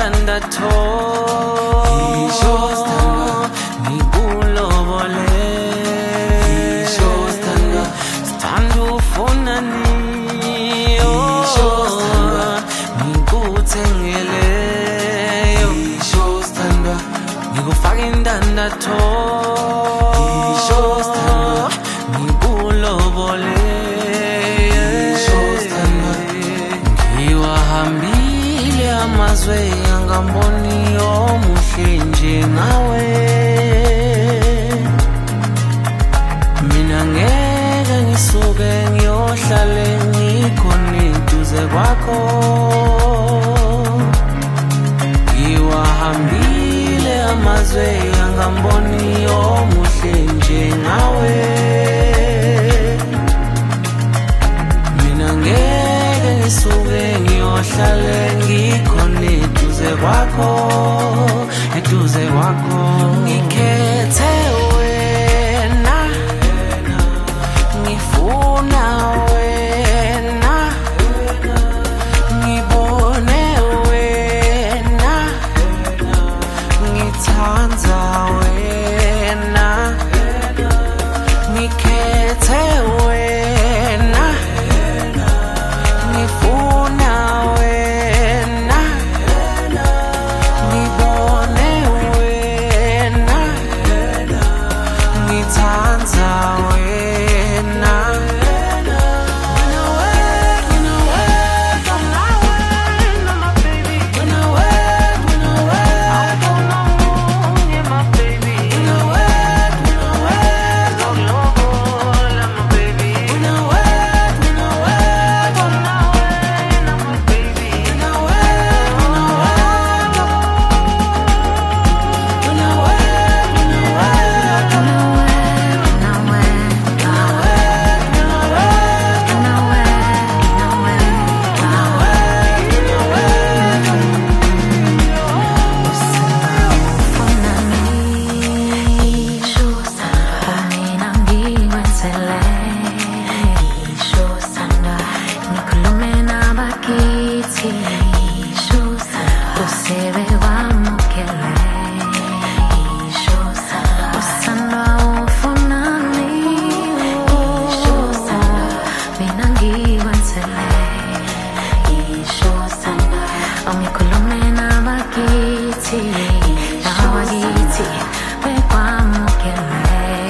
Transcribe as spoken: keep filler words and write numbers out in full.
indandatho Ngisho sithandwa ngikulobole Ngisho sithandwa sithanda ufunani Ngisho sithandwa ngikuthengele Ngisho sithandwa ngikufaka indandatho Ngisho sithandwa ngikulobole Ngisho sithandwa ngiwahambile amazwe angamboni omuhle njengawe mina ngeke ngisuke ngiyohlale ngikhona eduze kwakho ngiwahambile amazwe angamboni omuhle njengawe mina ngeke ngisuke ngiyohlale ngikhona eduze kwakho eduze kwakho ngikhethe wena ngifuna wena ngibone wena ngithanda wena ngikhethe wena ngifuna wena ngibone wena ngithanda wena Only Colomena Bakiti.